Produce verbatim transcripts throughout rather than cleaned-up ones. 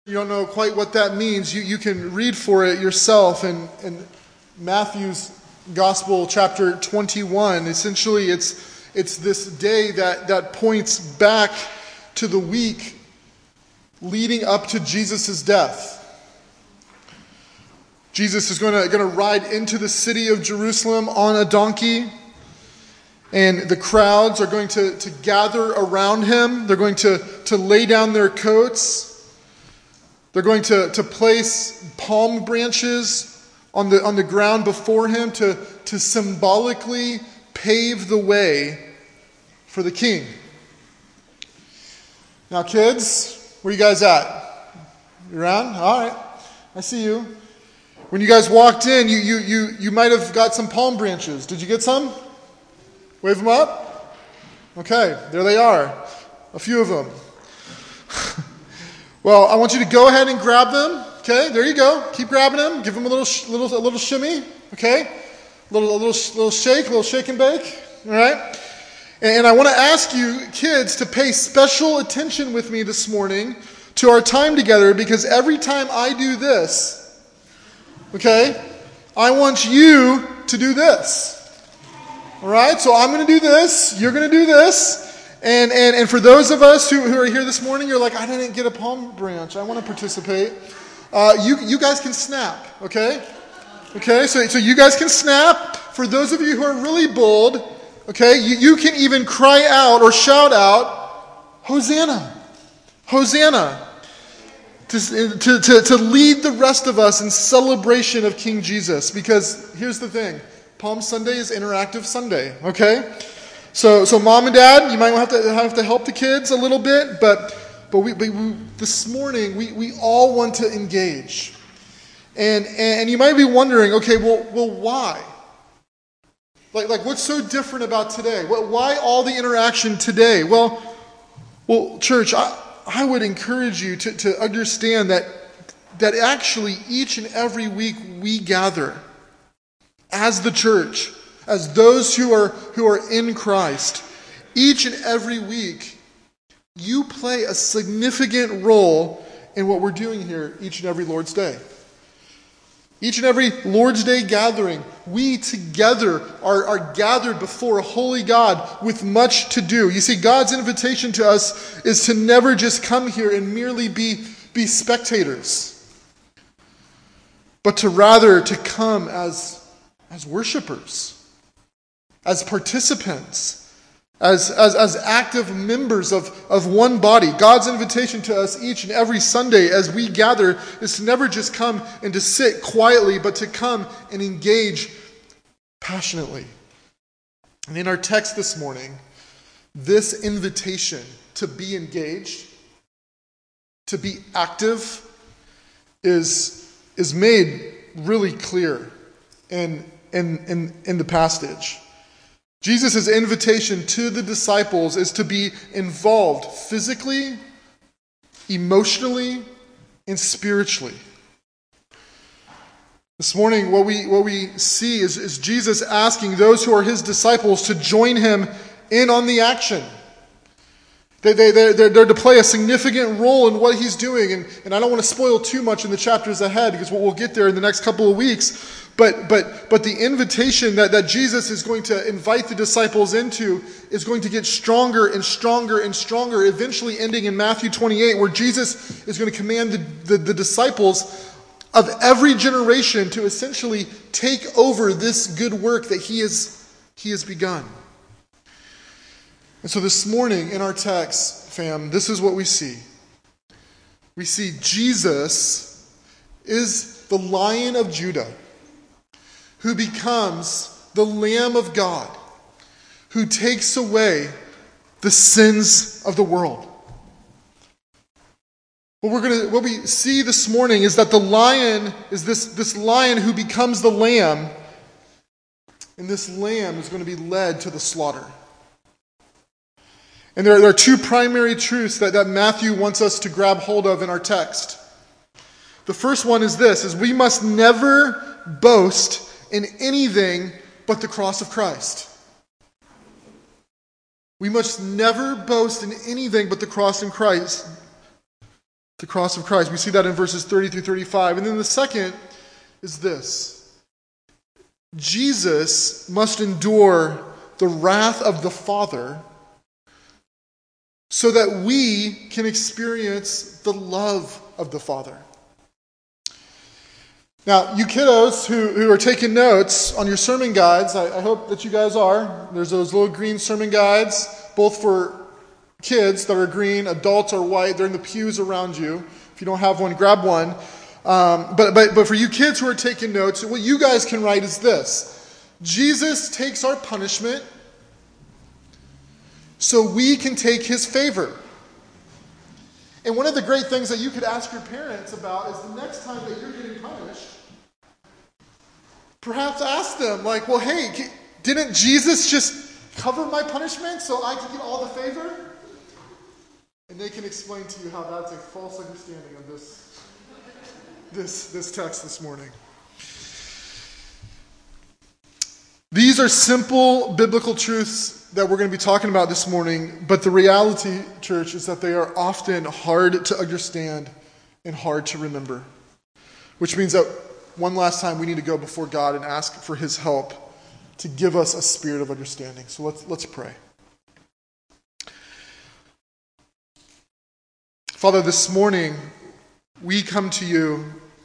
You don't know quite what that means, you, you can read for it yourself in, in Matthew's Gospel, chapter twenty-one. Essentially, it's it's this day that, that points back to the week leading up to Jesus' death. Jesus is going to, going to ride into the city of Jerusalem on a donkey, and the crowds are going to, to gather around him. They're going to, to lay down their coats. They're going to, to place palm branches on the, on the ground before him to, to symbolically pave the way for the king. Now, kids, where you guys at? You around? All right. I see you. When you guys walked in, you, you, you, you might have got some palm branches. Did you get some? Wave them up. Okay, there they are. A few of them. Well, I want you to go ahead and grab them. Okay, there you go. Keep grabbing them. Give them a little, sh- little, a little shimmy. Okay, a little, a little, sh- little shake, a little shake and bake. All right. And I want to ask you, kids, to pay special attention with me this morning to our time together, because every time I do this, okay, I want you to do this. All right. So I'm going to do this. You're going to do this. And, and and for those of us who, who are here this morning, you're like, I didn't get a palm branch. I want to participate. Uh, you you guys can snap, okay? Okay, so, so you guys can snap. For those of you who are really bold, okay, you, you can even cry out or shout out, Hosanna, Hosanna, to, to, to, to lead the rest of us in celebration of King Jesus. Because here's the thing, Palm Sunday is Interactive Sunday, okay? So, so mom and dad, you might have to have to help the kids a little bit, but but we, but we this morning we, we all want to engage, and and you might be wondering, okay, well well why? Like like what's so different about today? What why all the interaction today? Well, well, church, I I would encourage you to to understand that that actually each and every week we gather as the church, as those who are who are in Christ, each and every week, you play a significant role in what we're doing here each and every Lord's Day. Each and every Lord's Day gathering, we together are, are gathered before a holy God with much to do. You see, God's invitation to us is to never just come here and merely be, be spectators, but to rather to come as, as worshipers, as participants, as, as, as active members of, of one body. God's invitation to us each and every Sunday as we gather is to never just come and to sit quietly, but to come and engage passionately. And in our text this morning, this invitation to be engaged, to be active, is, is made really clear in, in, in, in the passage. Jesus' invitation to the disciples is to be involved physically, emotionally, and spiritually. This morning, what we what we see is, is Jesus asking those who are his disciples to join him in on the action. They, they, they're, they're to play a significant role in what he's doing. And, and I don't want to spoil too much in the chapters ahead, because we'll get there in the next couple of weeks. But but but the invitation that, that Jesus is going to invite the disciples into is going to get stronger and stronger and stronger, eventually ending in Matthew twenty-eight, where Jesus is going to command the, the, the disciples of every generation to essentially take over this good work that he has, he has begun. And so this morning in our text, fam, this is what we see. We see Jesus is the Lion of Judah, who becomes the Lamb of God, who takes away the sins of the world. What we're gonna, what we see this morning is that the lion is this, this lion who becomes the lamb, and this lamb is going to be led to the slaughter. And there, there are two primary truths that, that Matthew wants us to grab hold of in our text. The first one is this, is we must never boast in anything but the cross of Christ. We must never boast in anything but the cross in Christ. The cross of Christ. We see that in verses thirty through thirty-five. And then the second is this. Jesus must endure the wrath of the Father so that we can experience the love of the Father. Now, you kiddos who, who are taking notes on your sermon guides, I, I hope that you guys are. There's those little green sermon guides, both for kids that are green, adults are white. They're in the pews around you. If you don't have one, grab one. Um, but, but, but for you kids who are taking notes, what you guys can write is this. Jesus takes our punishment so we can take his favor. And one of the great things that you could ask your parents about is the next time that you're getting punished, perhaps ask them, like, well, hey, didn't Jesus just cover my punishment so I can get all the favor? And they can explain to you how that's a false understanding of this, this, this text this morning. These are simple biblical truths that we're going to be talking about this morning, but the reality, church, is that they are often hard to understand and hard to remember. Which means that one last time we need to go before God and ask for his help to give us a spirit of understanding. So let's let's pray. Father, this morning we come to you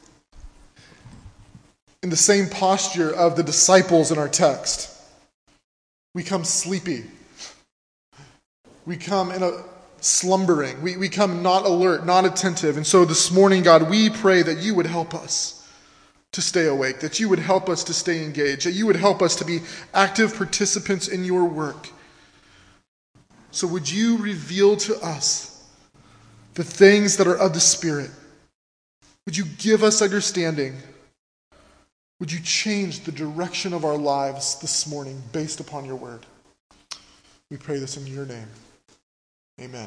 in the same posture of the disciples in our text. We come sleepy. We come in a slumbering. We, we come not alert, not attentive. And so this morning, God, we pray that you would help us to stay awake, that you would help us to stay engaged, that you would help us to be active participants in your work. So would you reveal to us the things that are of the Spirit? Would you give us understanding? Would you change the direction of our lives this morning based upon your word? We pray this in your name. Amen.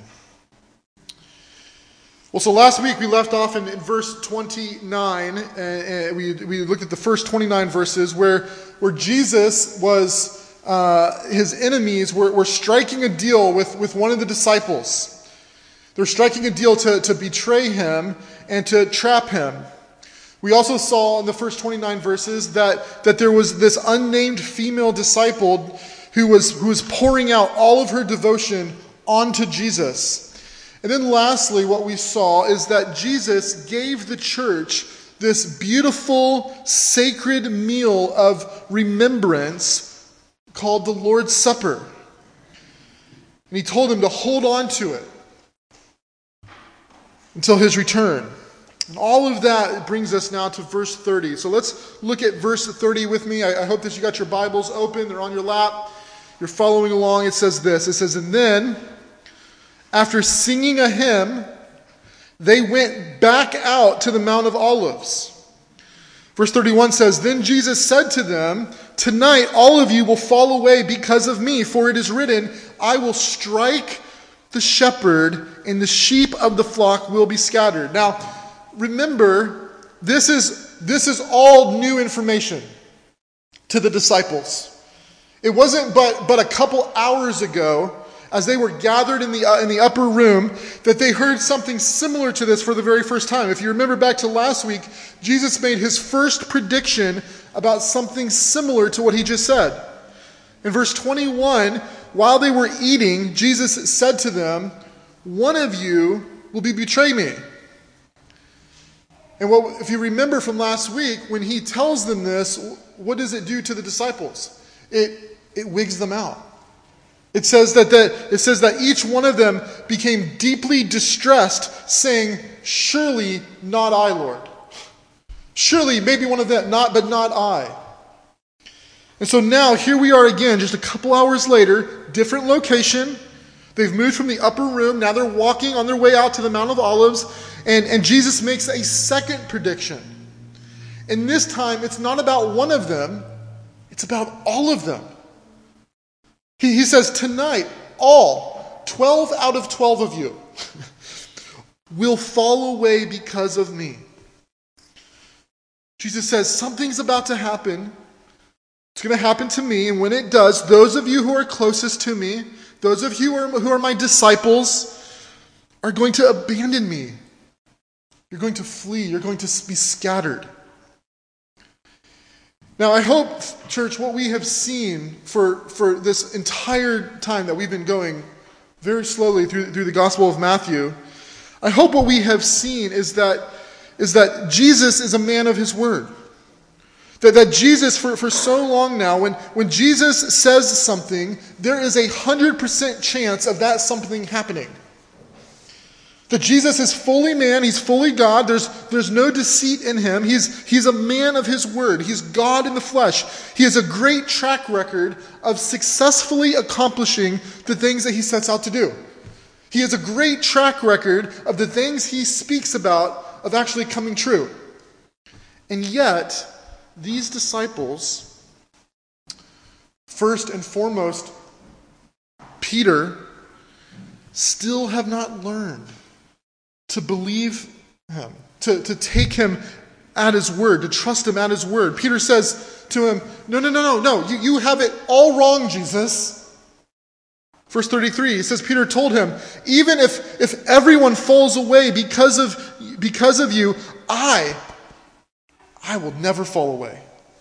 Well, so last week we left off in, in verse twenty-nine, and, and we, we looked at the first twenty-nine verses where, where Jesus was, uh, his enemies were, were striking a deal with, with one of the disciples. They're striking a deal to, to betray him and to trap him. We also saw in the first twenty-nine verses that, that there was this unnamed female disciple who was, who was pouring out all of her devotion onto Jesus. And then lastly, what we saw is that Jesus gave the church this beautiful, sacred meal of remembrance called the Lord's Supper. And he told them to hold on to it until his return. And all of that brings us now to verse thirty. So let's look at verse thirty with me. I, I hope that you got your Bibles open. They're on your lap. You're following along. It says this. It says, and then, after singing a hymn, they went back out to the Mount of Olives. Verse thirty-one says, then Jesus said to them, tonight all of you will fall away because of me, for it is written, I will strike the shepherd, and the sheep of the flock will be scattered. Now, remember, this is, this is all new information to the disciples. It wasn't but, but a couple hours ago, as they were gathered in the, uh, in the upper room, that they heard something similar to this for the very first time. If you remember back to last week, Jesus made his first prediction about something similar to what he just said. In verse twenty-one, while they were eating, Jesus said to them, one of you will be betray me. And what, if you remember from last week, when he tells them this, what does it do to the disciples? It, it wigs them out. It says that the, it says that each one of them became deeply distressed, saying, surely not I, Lord. Surely, maybe one of them, not, but not I. And so now, here we are again, just a couple hours later, different location. They've moved from the upper room. Now they're walking on their way out to the Mount of Olives. And, and Jesus makes a second prediction. And this time, it's not about one of them. It's about all of them. He, he says, tonight, all, twelve out of twelve of you, will fall away because of me. Jesus says, something's about to happen. It's going to happen to me. And when it does, those of you who are closest to me, those of you who are, who are my disciples, are going to abandon me. You're going to flee. You're going to be scattered. Now, I hope, church, what we have seen for, for this entire time that we've been going very slowly through, through the Gospel of Matthew, I hope what we have seen is that, is that Jesus is a man of his word. That, that Jesus, for, for so long now, when, when Jesus says something, there is a one hundred percent chance of that something happening. That Jesus is fully man, he's fully God, there's, there's no deceit in him, he's, he's a man of his word, he's God in the flesh. He has a great track record of successfully accomplishing the things that he sets out to do. He has a great track record of the things he speaks about of actually coming true. And yet, these disciples, first and foremost, Peter, still have not learned to believe him, to, to take him at his word, to trust him at his word. Peter says to him, no, no, no, no, no, you, you have it all wrong, Jesus. Verse thirty-three, he says, Peter told him, even if, if everyone falls away because of, because of you, I, I will never fall away.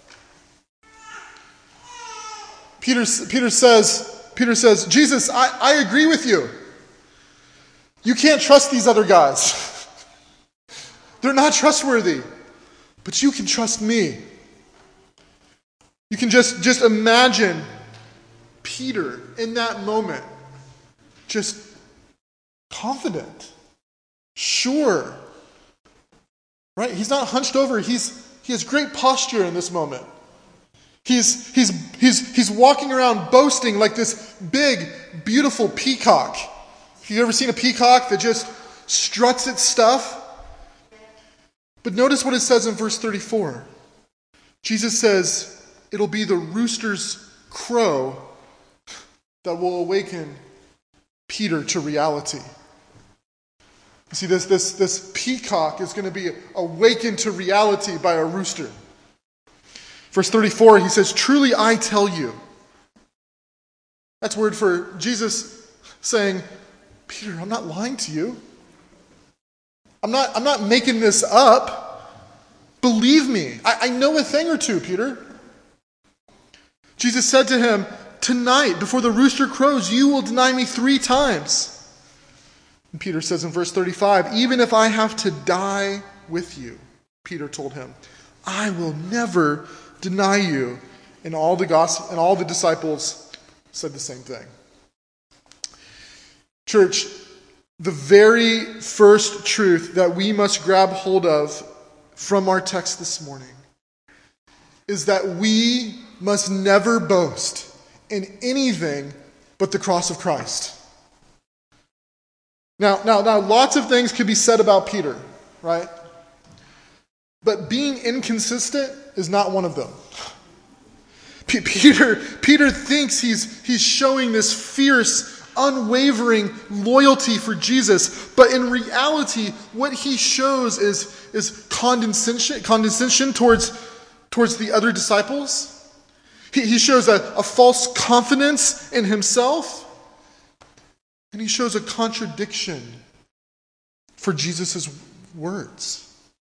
Peter, Peter says, Peter says, Jesus, I, I agree with you. You can't trust these other guys. They're not trustworthy. But you can trust me. You can just, just imagine Peter in that moment, just confident, sure. Right? He's not hunched over. He's he has great posture in this moment. He's he's he's he's walking around boasting like this big, beautiful peacock. Have you ever seen a peacock that just struts its stuff? But notice what it says in verse thirty-four. Jesus says, it'll be the rooster's crow that will awaken Peter to reality. You see, this, this, this peacock is going to be awakened to reality by a rooster. Verse thirty-four, he says, truly I tell you. That's word for Jesus saying, Peter, I'm not lying to you. I'm not, I'm not making this up. Believe me. I, I know a thing or two, Peter. Jesus said to him, tonight, before the rooster crows, you will deny me three times. And Peter says in verse thirty-five, even if I have to die with you, Peter told him, I will never deny you. And all the gospel, and all the disciples said the same thing. Church, the very first truth that we must grab hold of from our text this morning is that we must never boast in anything but the cross of Christ. Now, now, now, lots of things could be said about Peter, right? But being inconsistent is not one of them. P- Peter, Peter thinks he's, he's showing this fierce, unwavering loyalty for Jesus, but in reality, what he shows is, is condescension, condescension towards, towards the other disciples. He, he shows a, a false confidence in himself, and he shows a contradiction for Jesus' words.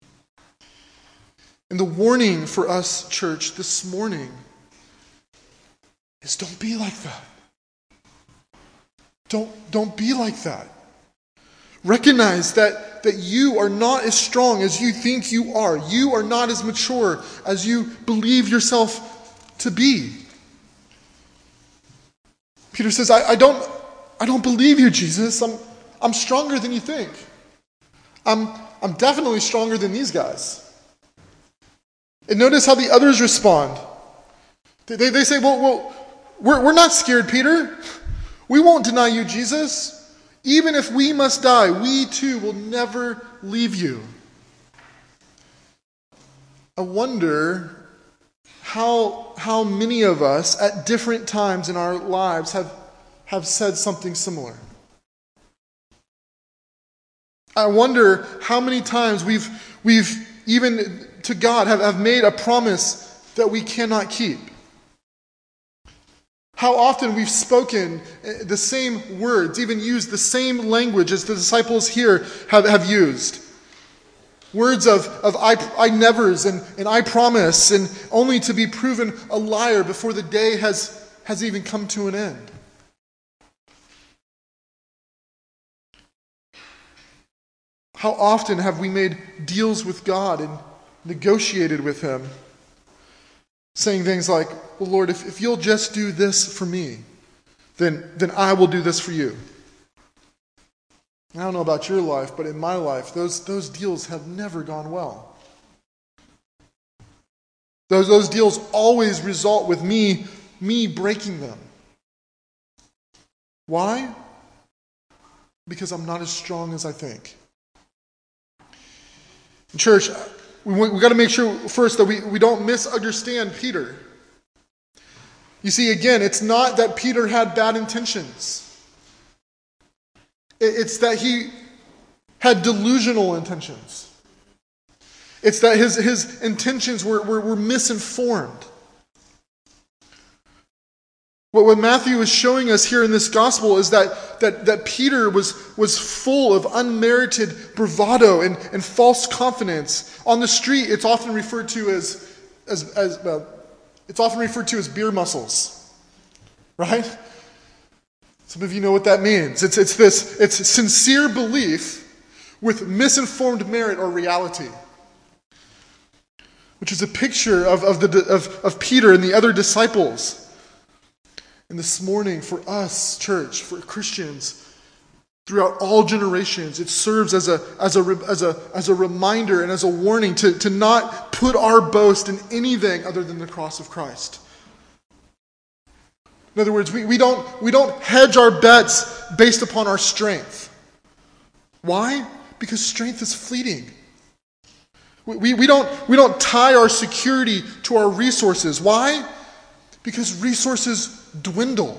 And the warning for us, church, this morning is don't be like that. Don't, don't be like that. Recognize that, that you are not as strong as you think you are. You are not as mature as you believe yourself to be. Peter says, I, I don't I don't believe you, Jesus. I'm I'm stronger than you think. I'm I'm definitely stronger than these guys. And notice how the others respond. They, they, they say, well, well we're, we're not scared, Peter. We won't deny you, Jesus. Even if we must die, we too will never leave you. I wonder how, how many of us at different times in our lives have, have said something similar. I wonder how many times we've, we've even to God have, have made a promise that we cannot keep. How often we've spoken the same words, even used the same language as the disciples here have, have used. Words of, of I, I nevers and, and I promise, and only to be proven a liar before the day has, has even come to an end. How often have we made deals with God and negotiated with Him, saying things like, well, Lord, if, if you'll just do this for me, then, then I will do this for you. I don't know about your life, but in my life, those, those deals have never gone well. Those, those deals always result with me, me breaking them. Why? Because I'm not as strong as I think. In church, we, we got to make sure first that we, we don't misunderstand Peter. You see, again, it's not that Peter had bad intentions. It's that he had delusional intentions. It's that his, his intentions were, were, were misinformed. What, what Matthew is showing us here in this gospel is that, that, that Peter was, was full of unmerited bravado and, and false confidence. On the street, it's often referred to as, as, as well, it's often referred to as beer muscles. Right? Some of you know what that means. It's, it's this, it's sincere belief with misinformed merit or reality. Which is a picture of, of, the, of, of Peter and the other disciples. And this morning, for us, church, for Christians, throughout all generations, it serves as a, as a, as a, as a reminder and as a warning to, to not put our boast in anything other than the cross of Christ. In other words, we, we don't we don't hedge our bets based upon our strength. Why? Because strength is fleeting. We, we, we don't we don't tie our security to our resources. Why? Because resources dwindle.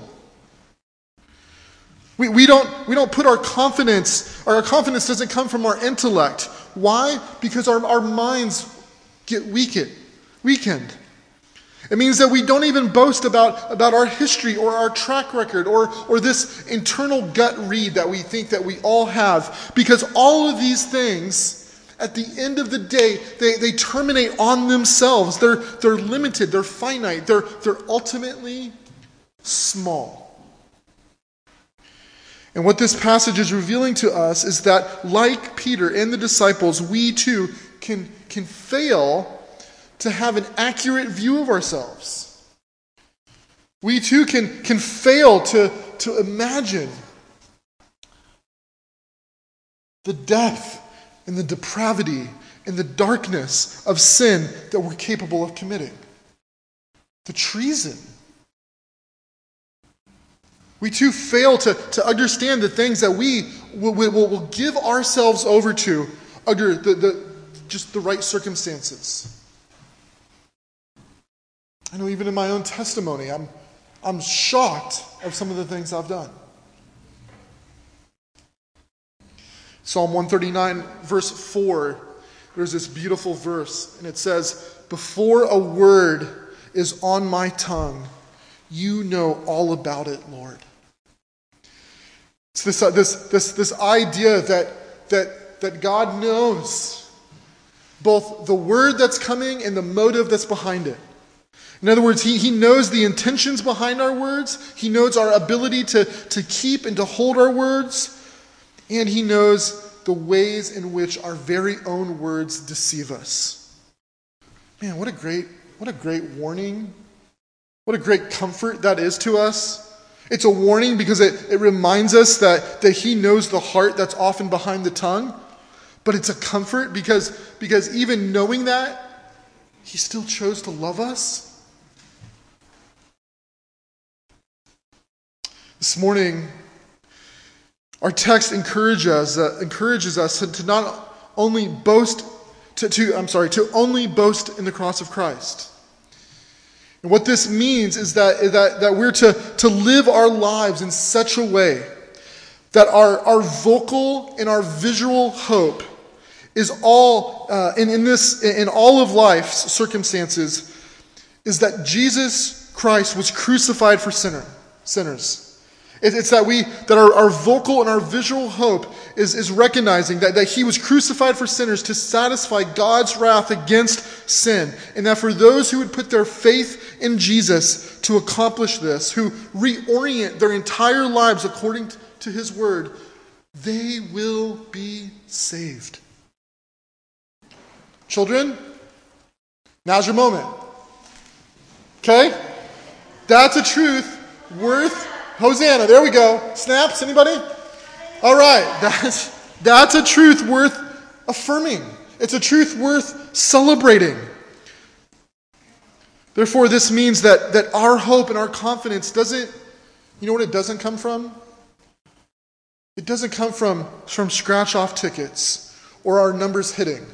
We, we don't we don't put our confidence, our confidence doesn't come from our intellect. Why? Because our, our minds get weakened. weakened. It means that we don't even boast about, about our history or our track record or, or this internal gut read that we think that we all have. Because all of these things, at the end of the day, they, they terminate on themselves. They're, they're limited, they're finite, they're, they're ultimately small. And what this passage is revealing to us is that, like Peter and the disciples, we too can, can fail to have an accurate view of ourselves. We too can, can fail to, to imagine the depth and the depravity and the darkness of sin that we're capable of committing. The treason. We too fail to, to understand the things that we will, will, will give ourselves over to under the, the, just the right circumstances. I know even in my own testimony, I'm, I'm shocked of some of the things I've done. Psalm one thirty-nine, verse four, there's this beautiful verse, and it says, "Before a word is on my tongue, you know all about it, Lord." It's this uh, this this this idea that that that God knows both the word that's coming and the motive that's behind it. In other words, he, he knows the intentions behind our words. He knows our ability to, to keep and to hold our words. And he knows the ways in which our very own words deceive us. Man, what a great, what a great warning. What a great comfort that is to us. It's a warning because it, it reminds us that, that he knows the heart that's often behind the tongue. But it's a comfort because, because even knowing that, he still chose to love us. This morning, our text encourages us, uh, encourages us to, to not only boast, to, to I'm sorry, to only boast in the cross of Christ. And what this means is that, that, that we're to, to live our lives in such a way that our, our vocal and our visual hope is all, uh, in, in, this, in all of life's circumstances, is that Jesus Christ was crucified for sinner, sinners. It's that we that our, our vocal and our visual hope is, is recognizing that, that he was crucified for sinners to satisfy God's wrath against sin. And that for those who would put their faith in Jesus to accomplish this, who reorient their entire lives according to his word, they will be saved. Children, now's your moment. Okay? That's a truth worth Hosanna. There we go. Snaps, anybody? All right. That's, that's a truth worth affirming. It's a truth worth celebrating. Therefore, this means that, that our hope and our confidence doesn't, you know what it doesn't come from? It doesn't come from, from scratch-off tickets or our numbers hitting.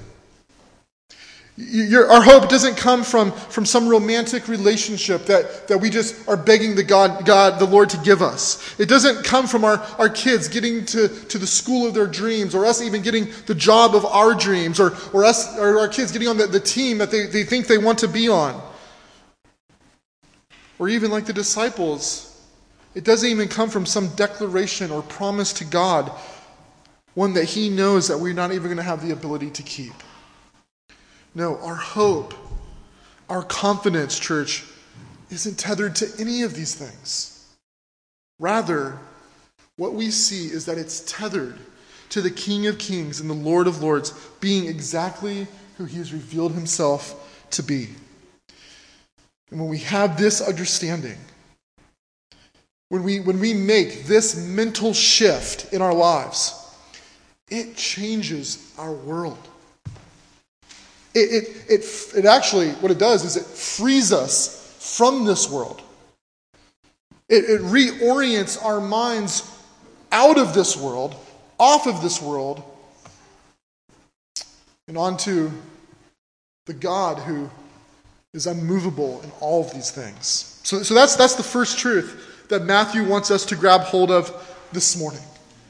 Your, our hope doesn't come from, from some romantic relationship that, that we just are begging the God, God, the Lord to give us. It doesn't come from our, our kids getting to, to the school of their dreams, or us even getting the job of our dreams, or, or us or our kids getting on the, the team that they, they think they want to be on. Or even like the disciples, it doesn't even come from some declaration or promise to God, one that he knows that we're not even going to have the ability to keep. No, our hope, our confidence, church, isn't tethered to any of these things. Rather, what we see is that it's tethered to the King of Kings and the Lord of Lords being exactly who he has revealed himself to be. And when we have this understanding, when we, when we make this mental shift in our lives, it changes our world. It, it, it, it actually, what it does is it frees us from this world. It, it reorients our minds out of this world, off of this world, and onto the God who is unmovable in all of these things. So, so that's, that's the first truth that Matthew wants us to grab hold of this morning.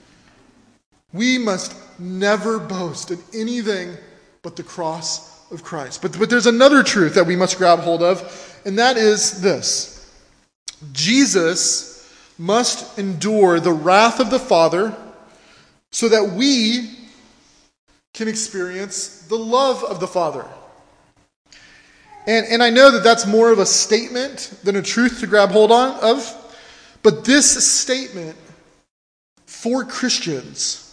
We must never boast in anything but the cross of Christ. But, but there's another truth that we must grab hold of, and that is this. Jesus must endure the wrath of the Father so that we can experience the love of the Father. And, and I know that that's more of a statement than a truth to grab hold on of, but this statement for Christians,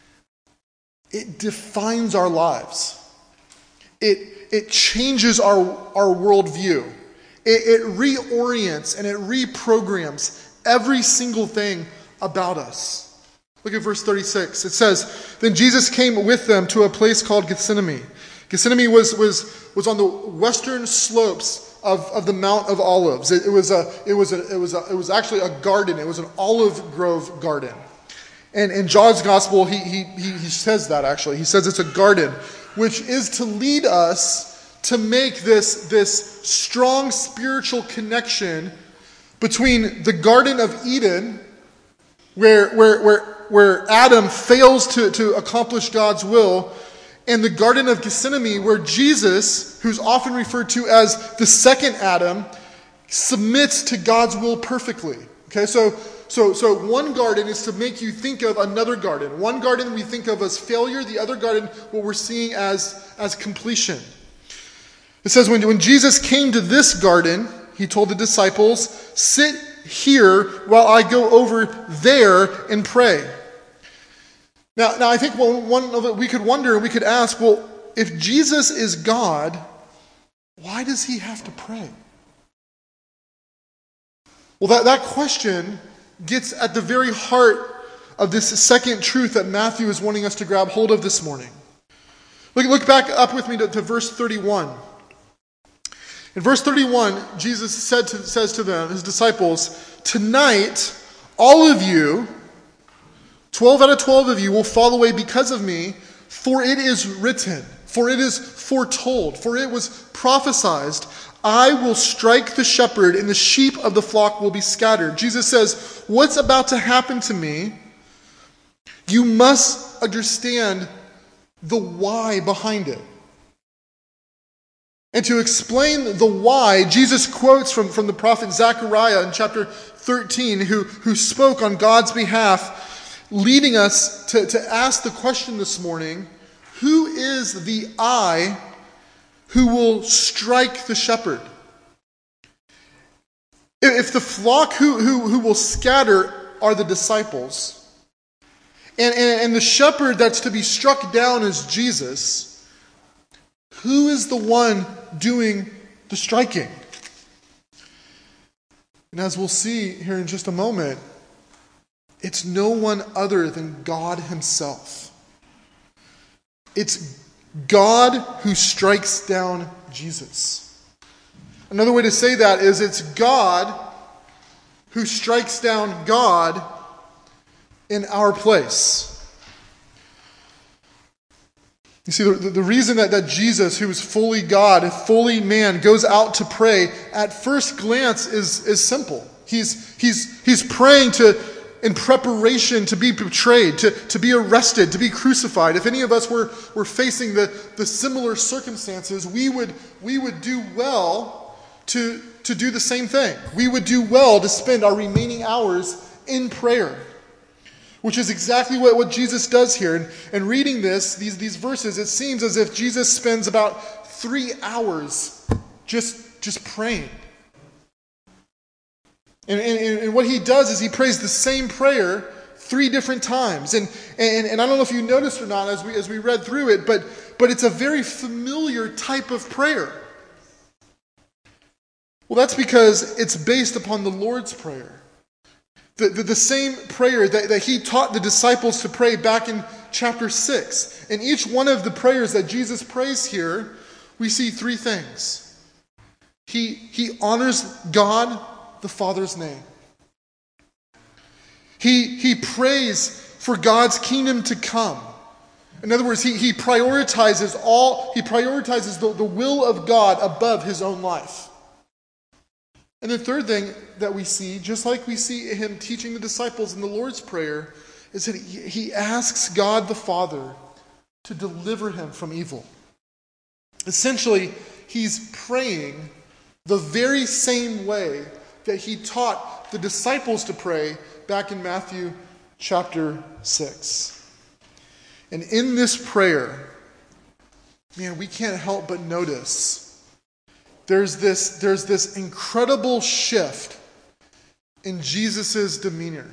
it defines our lives. It, it changes our, our worldview. It, it reorients and it reprograms every single thing about us. Look at verse thirty-six. It says, "Then Jesus came with them to a place called Gethsemane." Gethsemane was, was, was on the western slopes of, of the Mount of Olives. It, it was a it was a it was a it was actually a garden. It was an olive grove garden. And in John's gospel, he he he, he says that actually. He says it's a garden, which is to lead us to make this, this strong spiritual connection between the Garden of Eden, where, where, where, where Adam fails to, to accomplish God's will, and the Garden of Gethsemane, where Jesus, who's often referred to as the second Adam, submits to God's will perfectly. Okay, so So, so one garden is to make you think of another garden. One garden we think of as failure, the other garden what we're seeing as, as completion. It says when, when Jesus came to this garden, he told the disciples, "Sit here while I go over there and pray." Now, now I think well, one of it we could wonder and we could ask, well, if Jesus is God, why does he have to pray? Well, that, that question gets at the very heart of this second truth that Matthew is wanting us to grab hold of this morning. Look, look back up with me to, to verse thirty-one. In verse thirty-one, Jesus said to, says to them, his disciples, "Tonight, all of you, twelve out of twelve of you, will fall away because of me, for it is written, for it is foretold, for it was prophesied, I will strike the shepherd, and the sheep of the flock will be scattered." Jesus says, what's about to happen to me, you must understand the why behind it. And to explain the why, Jesus quotes from, from the prophet Zechariah in chapter thirteen, who, who spoke on God's behalf, leading us to, to ask the question this morning, who is the I who will strike the shepherd? If the flock who, who, who will scatter are the disciples, and, and, and the shepherd that's to be struck down is Jesus, who is the one doing the striking? And as we'll see here in just a moment, it's no one other than God himself. It's God who strikes down Jesus. Another way to say that is it's God who strikes down God in our place. You see, the, the reason that, that Jesus, who is fully God, fully man, goes out to pray, at first glance is, is simple. He's, he's, he's praying to, in preparation to be betrayed, to, to be arrested, to be crucified. If any of us were, were facing the, the similar circumstances, we would, we would do well to, to do the same thing. We would do well to spend our remaining hours in prayer. Which is exactly what, what Jesus does here. And, and reading this, these, these verses, it seems as if Jesus spends about three hours just, just praying. And, and, and what he does is he prays the same prayer three different times. And, and, and I don't know if you noticed or not as we, as we read through it, but, but it's a very familiar type of prayer. Well, that's because it's based upon the Lord's Prayer. The, the, the same prayer that, that he taught the disciples to pray back in chapter six. In each one of the prayers that Jesus prays here, we see three things. He, he honors God the Father's name. He, he prays for God's kingdom to come. In other words, he, he prioritizes all, he prioritizes the, the will of God above his own life. And the third thing that we see, just like we see him teaching the disciples in the Lord's Prayer, is that he, he asks God the Father to deliver him from evil. Essentially, he's praying the very same way that he taught the disciples to pray back in Matthew chapter six. And in this prayer, man, we can't help but notice There's this, there's this incredible shift in Jesus' demeanor.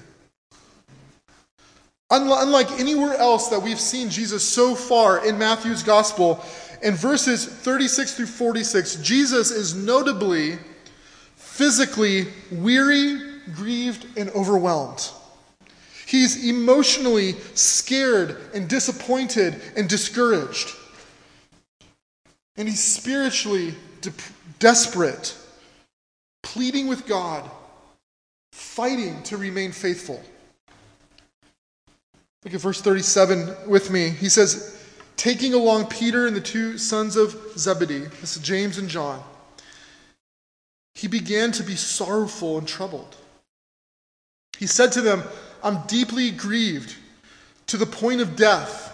Unlike anywhere else that we've seen Jesus so far in Matthew's gospel, in verses thirty-six through forty-six, Jesus is notably physically weary, grieved, and overwhelmed. He's emotionally scared and disappointed and discouraged. And he's spiritually de- desperate, pleading with God, fighting to remain faithful. Look at verse thirty-seven with me. He says, taking along Peter and the two sons of Zebedee, this is James and John, he began to be sorrowful and troubled. He said to them, I'm deeply grieved to the point of death.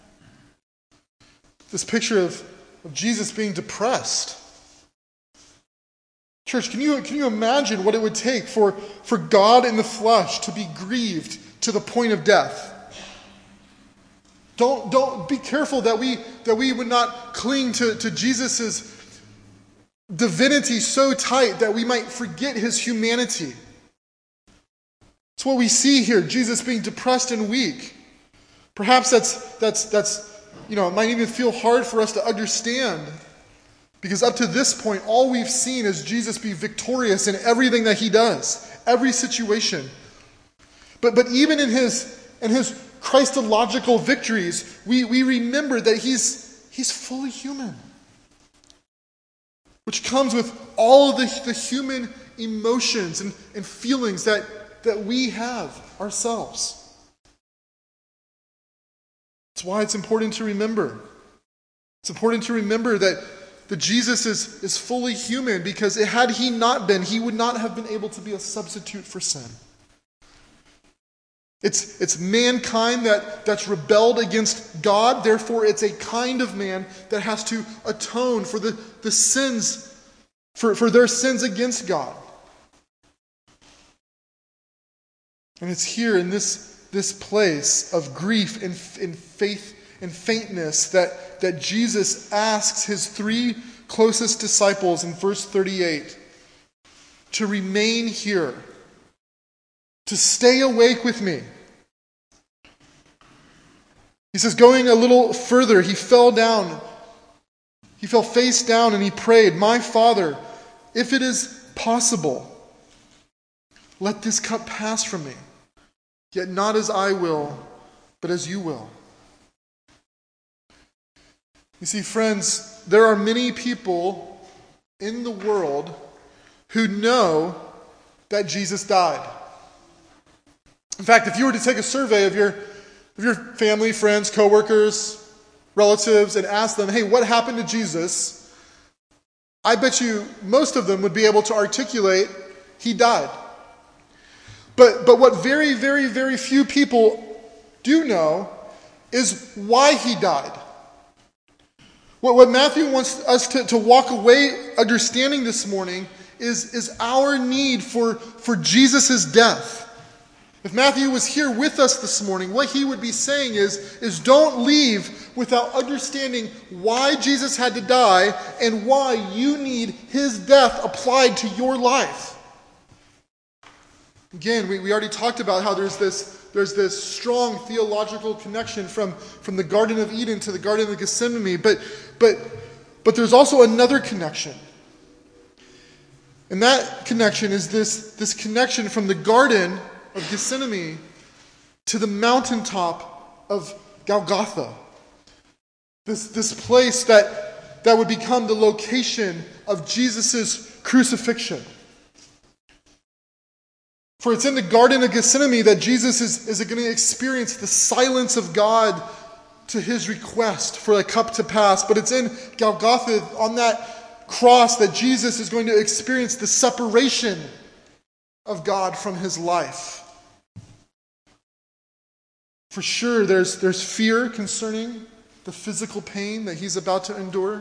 This picture of, of Jesus being depressed. Church, can you, can you imagine what it would take for, for God in the flesh to be grieved to the point of death? Don't, don't be careful that we, that we would not cling to, to Jesus' divinity so tight that we might forget his humanity. It's what we see here, Jesus being depressed and weak. Perhaps that's, that's, that's, you know, it might even feel hard for us to understand, because up to this point, all we've seen is Jesus be victorious in everything that he does, every situation. But, but even in his, in his Christological victories, we, we remember that he's, he's fully human, which comes with all of the, the human emotions and, and feelings that, that we have ourselves. That's why it's important to remember. It's important to remember that, that Jesus is, is fully human, because had he not been, he would not have been able to be a substitute for sin. It's, it's mankind that, that's rebelled against God. Therefore, it's a kind of man that has to atone for the, the sins, for, for their sins against God. And it's here in this, this place of grief and, and faith and faintness that, that Jesus asks his three closest disciples in verse thirty-eight to remain here, to stay awake with me. He says, going a little further, he fell down. He fell face down and he prayed, "My Father, if it is possible, let this cup pass from me. Yet not as I will, but as you will." You see, friends, there are many people in the world who know that Jesus died. In fact, if you were to take a survey of your of your family, friends, coworkers, relatives, and ask them, "Hey, what happened to Jesus?" I bet you most of them would be able to articulate, "He died." But but what very, very, very few people do know is why he died. What, what Matthew wants us to, to walk away understanding this morning is, is our need for, for Jesus' death. If Matthew was here with us this morning, what he would be saying is, is don't leave without understanding why Jesus had to die and why you need his death applied to your life. Again, we, we already talked about how there's this, there's this strong theological connection from, from the Garden of Eden to the Garden of Gethsemane, but, but, but there's also another connection. And that connection is this, this connection from the Garden of Gethsemane to the mountaintop of Golgotha. This, this place that, that would become the location of Jesus' crucifixion. For it's in the Garden of Gethsemane that Jesus is, is going to experience the silence of God to his request for a cup to pass. But it's in Golgotha, on that cross, that Jesus is going to experience the separation of God from his life. For sure, there's, there's fear concerning the physical pain that he's about to endure.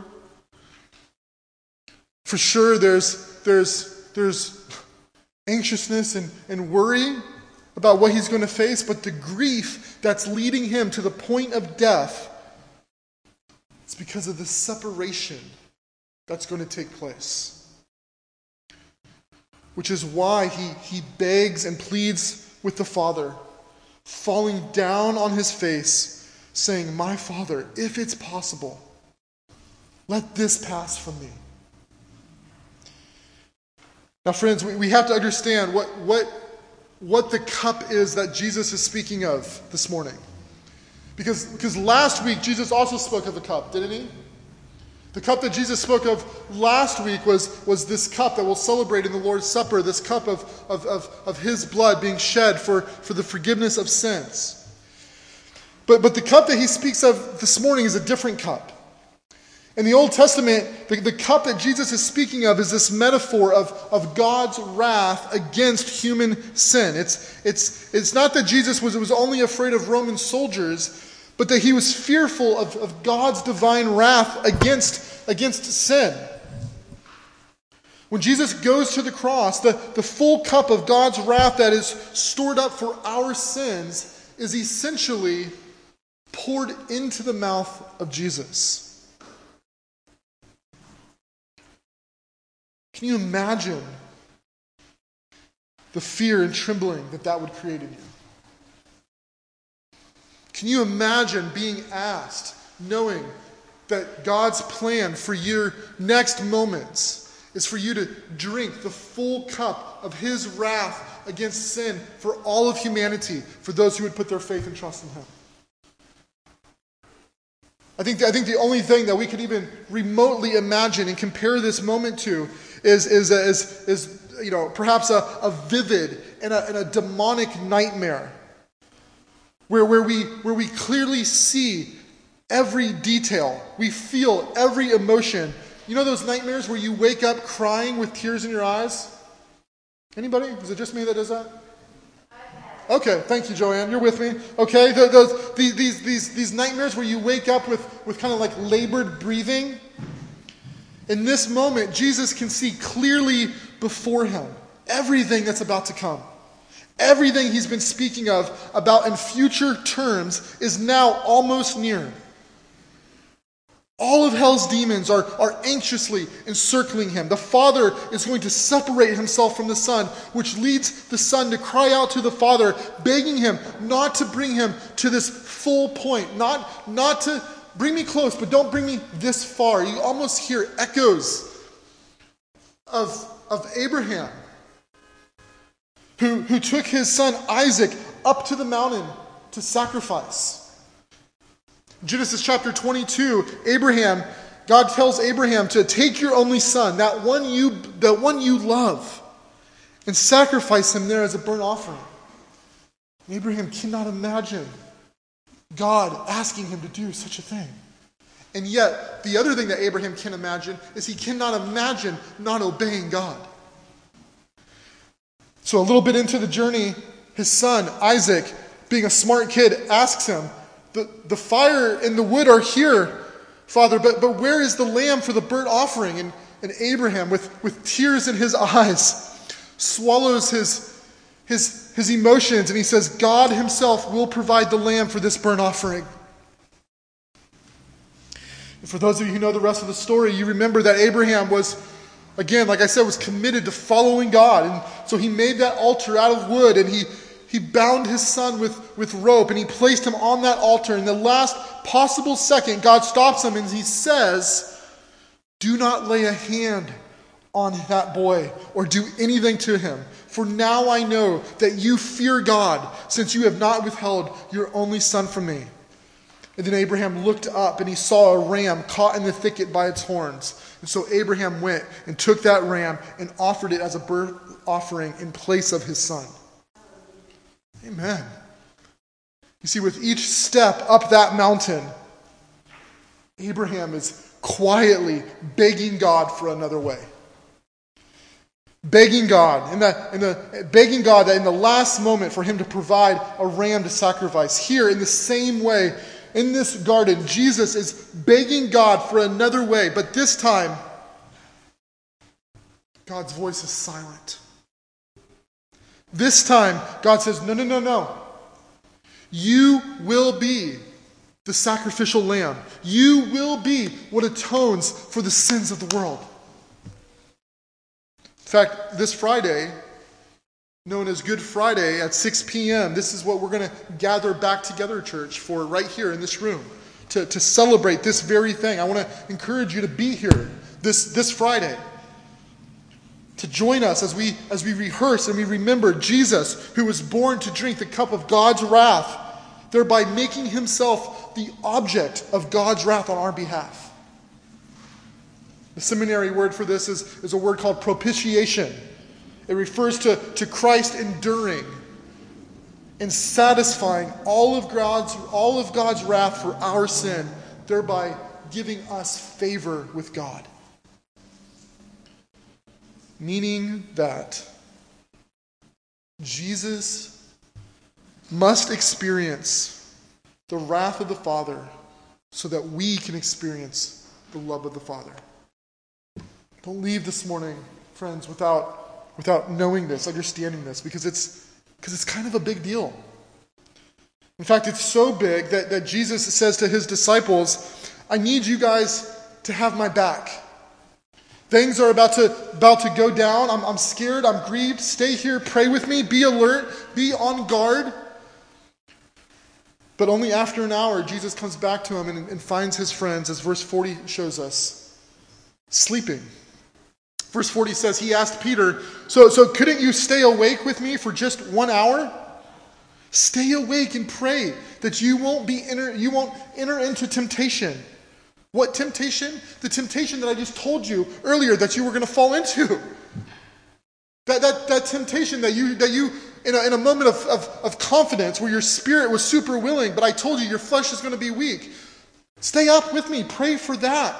For sure, there's, there's, there's anxiousness and, and worry about what he's going to face, but the grief that's leading him to the point of death, it's because of the separation that's going to take place. Which is why he, he begs and pleads with the Father, falling down on his face, saying, "My Father, if it's possible, let this pass from me." Now, friends, we, we have to understand what, what, what the cup is that Jesus is speaking of this morning. Because, because last week, Jesus also spoke of a cup, didn't he? The cup that Jesus spoke of last week was, was this cup that we'll celebrate in the Lord's Supper, this cup of, of, of, of his blood being shed for, for the forgiveness of sins. But, but the cup that he speaks of this morning is a different cup. In the Old Testament, the, the cup that Jesus is speaking of is this metaphor of, of God's wrath against human sin. It's, it's, it's not that Jesus was, was only afraid of Roman soldiers, but that he was fearful of, of God's divine wrath against, against sin. When Jesus goes to the cross, the, the full cup of God's wrath that is stored up for our sins is essentially poured into the mouth of Jesus. Can you imagine the fear and trembling that that would create in you? Can you imagine being asked, knowing that God's plan for your next moments is for you to drink the full cup of his wrath against sin for all of humanity, for those who would put their faith and trust in him? I think, I think the only thing that we could even remotely imagine and compare this moment to is, is, is, is you know, perhaps a, a vivid and a, and a demonic nightmare where, where, we, where we clearly see every detail. We feel every emotion. You know those nightmares where you wake up crying with tears in your eyes? Anybody? Is it just me that does that? Okay, thank you, Joanne. You're with me. Okay, the, those, these, these, these, these nightmares where you wake up with, with kind of like labored breathing. In this moment, Jesus can see clearly before him everything that's about to come. Everything he's been speaking of about in future terms is now almost near. All of hell's demons are, are anxiously encircling him. The Father is going to separate himself from the Son, which leads the Son to cry out to the Father, begging him not to bring him to this full point, not, not to bring me close, but don't bring me this far. You almost hear echoes of, of Abraham, who, who took his son Isaac up to the mountain to sacrifice. Genesis chapter twenty-two, Abraham, God tells Abraham to take your only son, that one you, that one you love, and sacrifice him there as a burnt offering. And Abraham cannot imagine God asking him to do such a thing. And yet, the other thing that Abraham can imagine is he cannot imagine not obeying God. So a little bit into the journey, his son, Isaac, being a smart kid, asks him, The, the fire and the wood are here, Father, but, but where is the lamb for the burnt offering? And, and Abraham, with, with tears in his eyes, swallows his, his, his emotions, and he says, God himself will provide the lamb for this burnt offering. And for those of you who know the rest of the story, you remember that Abraham was, again, like I said, was committed to following God. And so he made that altar out of wood, and he He bound his son with, with rope, and he placed him on that altar. In the last possible second, God stops him and he says, do not lay a hand on that boy or do anything to him. For now I know that you fear God, since you have not withheld your only son from me. And then Abraham looked up and he saw a ram caught in the thicket by its horns. And so Abraham went and took that ram and offered it as a burnt offering in place of his son. Amen. You see, with each step up that mountain, Abraham is quietly begging God for another way. Begging God, in the, in the, begging God that in the last moment for him to provide a ram to sacrifice. Here, in the same way, in this garden, Jesus is begging God for another way, but this time, God's voice is silent. This time, God says, no, no, no, no. You will be the sacrificial lamb. You will be what atones for the sins of the world. In fact, this Friday, known as Good Friday at six p.m., this is what we're going to gather back together, church, for right here in this room, to, to celebrate this very thing. I want to encourage you to be here this, this Friday, to join us as we as we rehearse and we remember Jesus, who was born to drink the cup of God's wrath, thereby making himself the object of God's wrath on our behalf. The seminary word for this is, is a word called propitiation. It refers to, to Christ enduring and satisfying all of God's all of God's wrath for our sin, thereby giving us favor with God. Meaning that Jesus must experience the wrath of the Father so that we can experience the love of the Father. Don't leave this morning, friends, without, without knowing this, understanding this, because it's, because it's kind of a big deal. In fact, it's so big that, that Jesus says to his disciples, I need you guys to have my back. Things are about to about to go down. I'm, I'm scared. I'm grieved. Stay here. Pray with me. Be alert. Be on guard. But only after an hour, Jesus comes back to him and, and finds his friends, as verse forty shows us, sleeping. Verse forty says, he asked Peter, so, so couldn't you stay awake with me for just one hour? Stay awake and pray that you won't be enter, you won't enter into temptation. What temptation? The temptation that I just told you earlier that you were going to fall into. That that that temptation that you that you in a, in a moment of, of, of confidence where your spirit was super willing, but I told you your flesh is going to be weak. Stay up with me. Pray for that.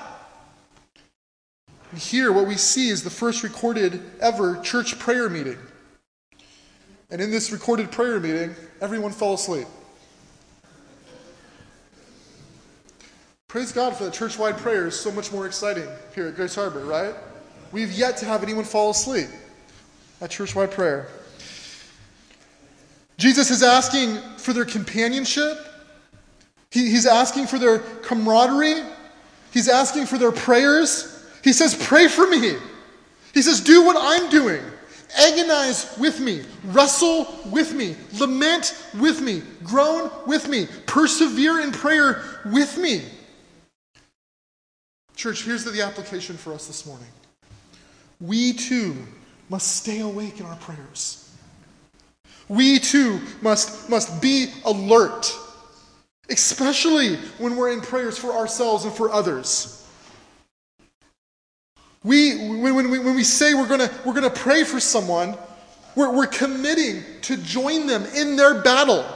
And here what we see is the first recorded ever church prayer meeting. And in this recorded prayer meeting, everyone fell asleep. Praise God for the church-wide prayers, so much more exciting here at Grace Harbor, right? We've yet to have anyone fall asleep at church-wide prayer. Jesus is asking for their companionship. He, he's asking for their camaraderie. He's asking for their prayers. He says, pray for me. He says, do what I'm doing. Agonize with me. Wrestle with me. Lament with me. Groan with me. Persevere in prayer with me. Church, here's the application for us this morning. We too must stay awake in our prayers. We too must, must be alert, especially when we're in prayers for ourselves and for others. We, when, when, we, when we say we're gonna, we're gonna pray for someone, we're, we're committing to join them in their battle.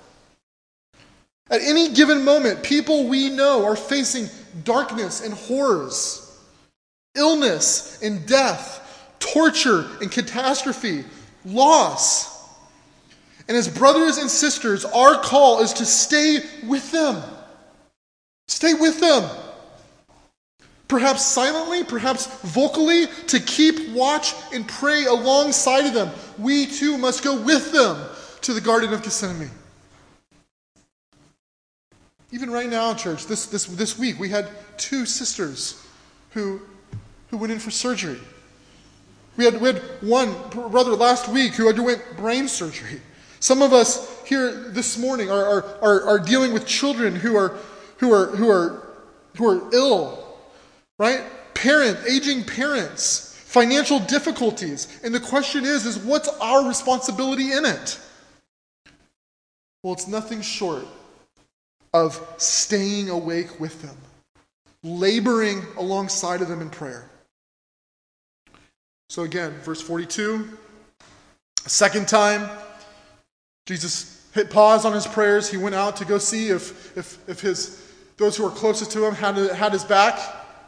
At any given moment, people we know are facing darkness and horrors, illness and death, torture and catastrophe, loss. And as brothers and sisters, our call is to stay with them. Stay with them. Perhaps silently, perhaps vocally, to keep watch and pray alongside of them. We too must go with them to the Garden of Gethsemane. Even right now, church, this, this, this week, we had two sisters who, who went in for surgery. We had, we had one brother last week who underwent brain surgery. Some of us here this morning are, are, are, are dealing with children who are, who are, who are, who are ill, right? Parent, aging parents, financial difficulties. And the question is, is what's our responsibility in it? Well, it's nothing short of staying awake with them, laboring alongside of them in prayer. So again, verse forty-two, a second time, Jesus hit pause on his prayers. He went out to go see if, if, if his those who were closest to him had, had his back.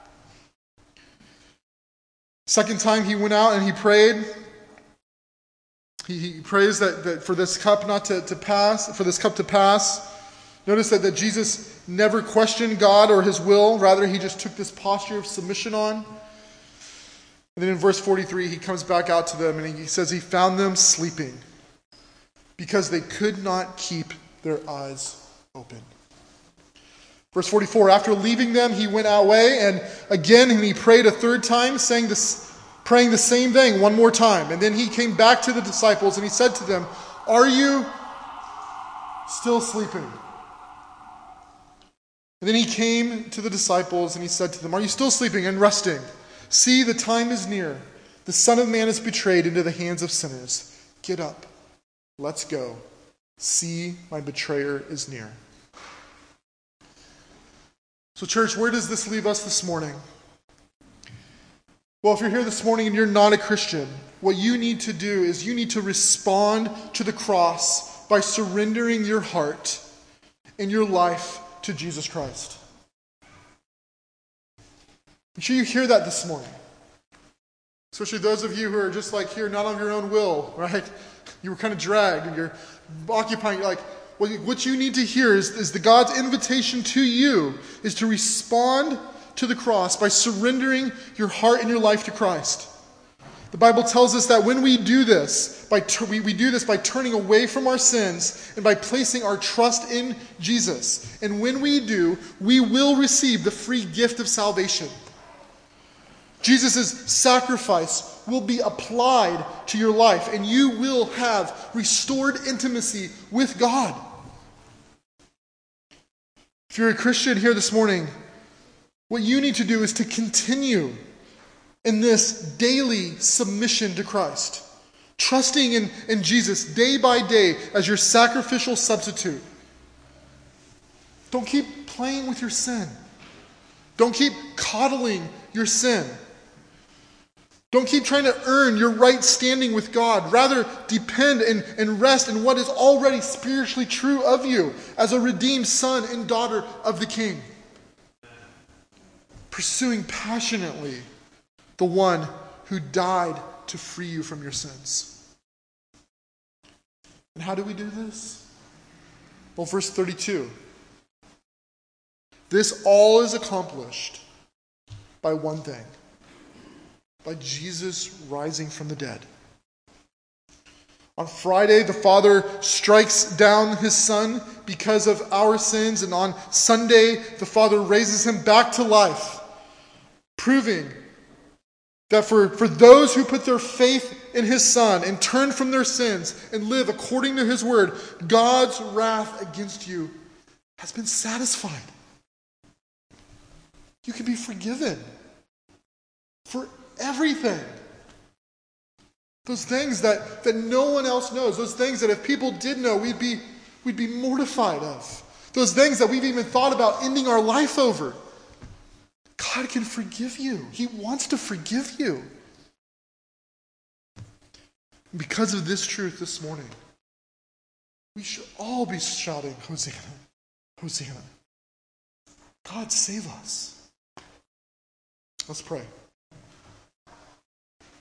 Second time he went out and he prayed. He, he prays that, that for this cup not to, to pass, for this cup to pass. Notice that, that Jesus never questioned God or his will. Rather, he just took this posture of submission on. And then in verse forty-three, he comes back out to them and he says he found them sleeping because they could not keep their eyes open. Verse forty-four, after leaving them, he went away and again and he prayed a third time, saying this, praying the same thing one more time. And then he came back to the disciples and he said to them, are you still sleeping? And then he came to the disciples and he said to them, are you still sleeping and resting? See, the time is near. The Son of Man is betrayed into the hands of sinners. Get up. Let's go. See, my betrayer is near. So church, where does this leave us this morning? Well, if you're here this morning and you're not a Christian, what you need to do is you need to respond to the cross by surrendering your heart and your life to Jesus Christ. I'm sure you hear that this morning. Especially those of you who are just like here, not on your own will, right? You were kind of dragged and you're occupying, like, what you need to hear is, is the God's invitation to you is to respond to the cross by surrendering your heart and your life to Christ. The Bible tells us that when we do this, by we, we do this by turning away from our sins and by placing our trust in Jesus. And when we do, we will receive the free gift of salvation. Jesus' sacrifice will be applied to your life, and you will have restored intimacy with God. If you're a Christian here this morning, what you need to do is to continue in this daily submission to Christ, trusting in, in Jesus day by day as your sacrificial substitute. Don't keep playing with your sin. Don't keep coddling your sin. Don't keep trying to earn your right standing with God. Rather, depend and, and rest in what is already spiritually true of you as a redeemed son and daughter of the King. Pursuing passionately the one who died to free you from your sins. And how do we do this? Well, verse thirty-two. This all is accomplished by one thing, by Jesus rising from the dead. On Friday, the Father strikes down his Son because of our sins, and on Sunday, the Father raises him back to life, proving that for, for those who put their faith in his Son and turn from their sins and live according to his word, God's wrath against you has been satisfied. You can be forgiven for everything. Those things that, that no one else knows. Those things that if people did know, we'd be, we'd be mortified of. Those things that we've even thought about ending our life over. God can forgive you. He wants to forgive you. Because of this truth this morning, we should all be shouting, Hosanna, Hosanna. God, save us. Let's pray.